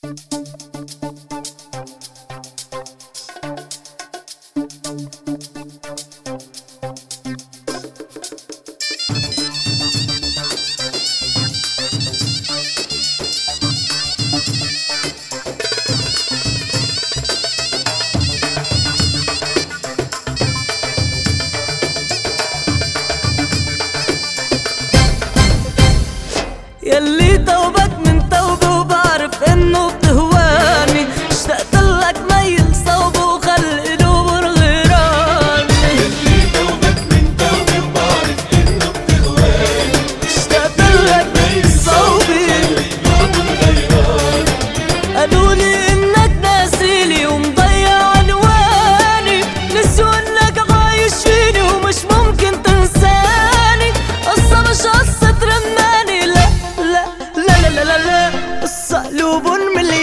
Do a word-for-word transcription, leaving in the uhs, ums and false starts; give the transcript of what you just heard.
يلي توبك من توبه وبعرف انه بتهواني، اشتقت لك ميل صوبه وخلق قلوبه الغيراني. يلي توبك من توبه وبعرف انه بتهواني، اشتقت لك ميل صوبه وخلق قلوبه الغيراني. قالولي انك ناسيلي ومضيع عنواني، نسيوا انك عايش فيني ومش ممكن تنساني. قصة مش قصة رماني، لا لا لا لا لا لا، قصة قلوب مليانة.